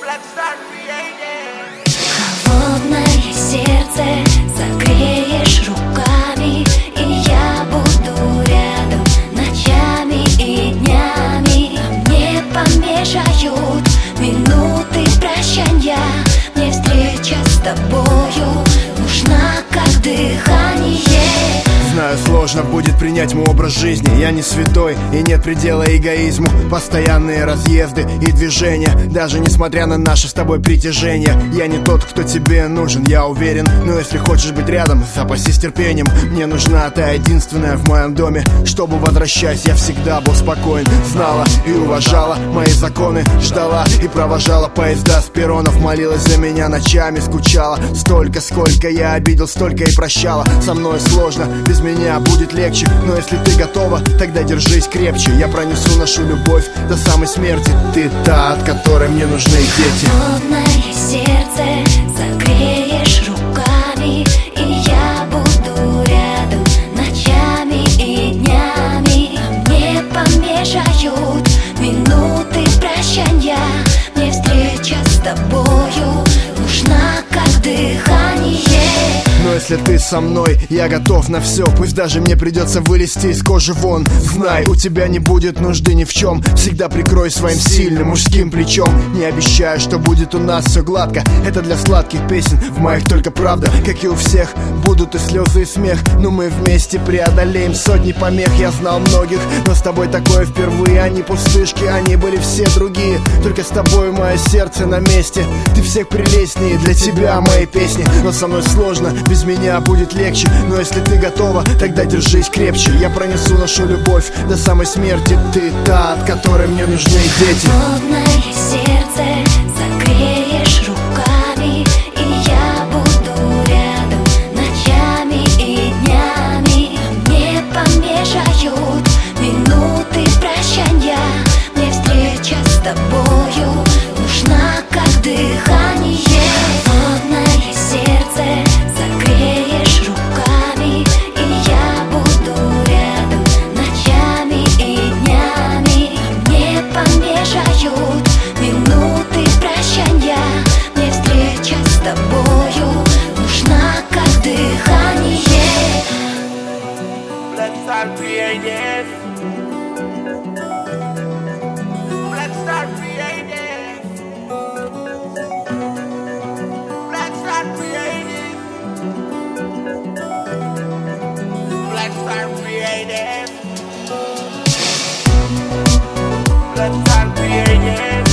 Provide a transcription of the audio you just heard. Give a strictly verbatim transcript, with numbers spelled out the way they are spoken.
Холодное сердце согреешь руками, и я буду рядом ночами и днями. Мне помешают минуты прощанья, мне встреча с тобою нужна как дыхание. Знаю, сложно будет принять мой образ жизни. Я не святой и нет предела эгоизму. Постоянные разъезды и движения, даже несмотря на наше с тобой притяжение. Я не тот, кто тебе нужен, я уверен. Но если хочешь быть рядом, запасись терпением. Мне нужна та единственная в моем доме, чтобы, возвращаясь, я всегда был спокоен. Знала и уважала мои законы, ждала и провожала поезда с перронов. Молилась за меня ночами, скучала. Столько, сколько я обидел, столько и прощала. Со мной сложно, без меня будет легче. Но если ты готова, тогда держись крепче. Я пронесу нашу любовь до самой смерти. Ты та, от которой мне нужны дети. Холодное сердце согреешь руками, и я буду рядом ночами и днями. Мне помешают минуты прощанья, мне встреча с тобою нужна как дыхание. Но если ты со мной, я готов на все. Пусть даже мне придется вылезти из кожи вон. Знай, у тебя не будет нужды ни в чем. Всегда прикрой своим сильным мужским плечом. Не обещаю, что будет у нас все гладко. Это для сладких песен, в моих только правда. Как и у всех, будут и слезы, и смех. Но мы вместе преодолеем сотни помех. Я знал многих, но с тобой такое впервые. Они пустышки, они были все другие. Только с тобой мое сердце на месте. Ты всех прелестнее, для тебя мои песни. Но со мной сложно, без меня будет легче. Но если ты готова, тогда держись крепче. Я пронесу нашу любовь до самой смерти. Ты та, от которой мне нужны дети. Холодное сердце согреешь руками, и я буду рядом ночами и днями. Мне помешают минуты прощанья, мне встреча с тобою нужна как дыхание. Холодное сердце согреешь руками, и я буду рядом ночами и днями. Мне помешают минуты прощанья, мне встреча с тобою нужна как дыхание. Let's start creating. Let's start creating. Let's start creating. Let's start creating. Let's start creating.